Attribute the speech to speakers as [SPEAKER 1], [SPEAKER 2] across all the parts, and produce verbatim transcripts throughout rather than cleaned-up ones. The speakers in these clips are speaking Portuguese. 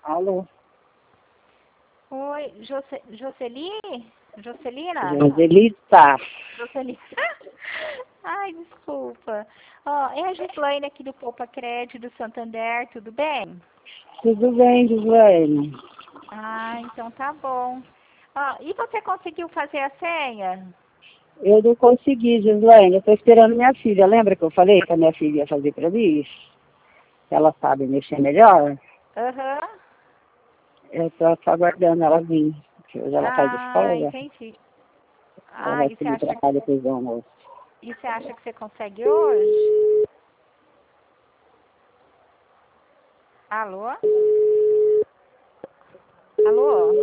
[SPEAKER 1] Alô?
[SPEAKER 2] Oi, Jose, Jocely? Jocelina?
[SPEAKER 1] Joselita.
[SPEAKER 2] Jocelina. Ai, desculpa. Ó, é a Gislaine aqui do Poupa Crédito do Santander, tudo bem?
[SPEAKER 1] Tudo bem, Gislaine?
[SPEAKER 2] Ah, então tá bom. Ó, e você conseguiu fazer a senha?
[SPEAKER 1] Eu não consegui, Gislaine. Eu estou esperando minha filha. Lembra que eu falei que a minha filha ia fazer para mim? Ela sabe mexer melhor.
[SPEAKER 2] Aham.
[SPEAKER 1] Eu estou só aguardando ela vir. Porque hoje ela sai da
[SPEAKER 2] Ah,
[SPEAKER 1] escola.
[SPEAKER 2] entendi.
[SPEAKER 1] Ela
[SPEAKER 2] Ah,
[SPEAKER 1] vai
[SPEAKER 2] e você
[SPEAKER 1] subir
[SPEAKER 2] acha
[SPEAKER 1] para
[SPEAKER 2] que,
[SPEAKER 1] cá depois do almoço.
[SPEAKER 2] e você acha que você consegue hoje? Alô? Alô?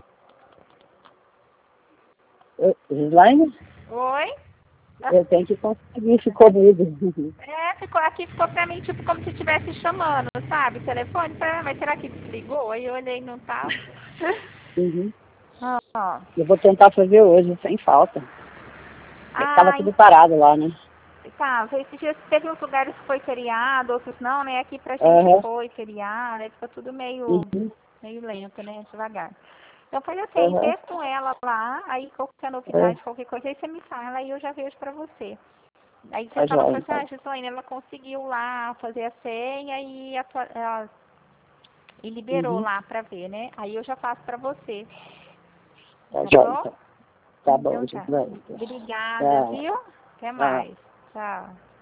[SPEAKER 1] Eu, Gislaine?
[SPEAKER 2] Oi?
[SPEAKER 1] Eu tenho que conseguir, ficou mudo.
[SPEAKER 2] É, ficou, aqui ficou pra mim, tipo, como se estivesse chamando, sabe? Telefone, pra, mas será que desligou? Aí eu olhei e não tava.
[SPEAKER 1] Uhum.
[SPEAKER 2] Ó.
[SPEAKER 1] Eu vou tentar fazer hoje, sem falta. É que estava
[SPEAKER 2] Ah,
[SPEAKER 1] tudo parado lá, né?
[SPEAKER 2] tá. Esses dias teve uns lugares que foi feriado, outros não, né? Aqui pra gente
[SPEAKER 1] Aham.
[SPEAKER 2] foi feriado, aí ficou tudo meio,
[SPEAKER 1] Uhum.
[SPEAKER 2] meio lento, né? Devagar. Então foi assim,
[SPEAKER 1] Aham.
[SPEAKER 2] vê com ela lá, aí qualquer
[SPEAKER 1] É,
[SPEAKER 2] novidade, qualquer coisa, aí você me fala e eu já vejo pra você. Aí você
[SPEAKER 1] tá
[SPEAKER 2] fala
[SPEAKER 1] joia,
[SPEAKER 2] pra você,
[SPEAKER 1] então.
[SPEAKER 2] ah, Gislaine, ela conseguiu lá fazer a senha e, atua- ela- e liberou
[SPEAKER 1] Uhum.
[SPEAKER 2] lá pra ver, né? Aí eu já faço pra você,
[SPEAKER 1] Tá
[SPEAKER 2] tá
[SPEAKER 1] joia,
[SPEAKER 2] bom?
[SPEAKER 1] então. Tá bom,
[SPEAKER 2] Então tá.
[SPEAKER 1] Gislaine.
[SPEAKER 2] Obrigada,
[SPEAKER 1] Tchau.
[SPEAKER 2] viu? Até
[SPEAKER 1] Tchau.
[SPEAKER 2] mais. Tchau.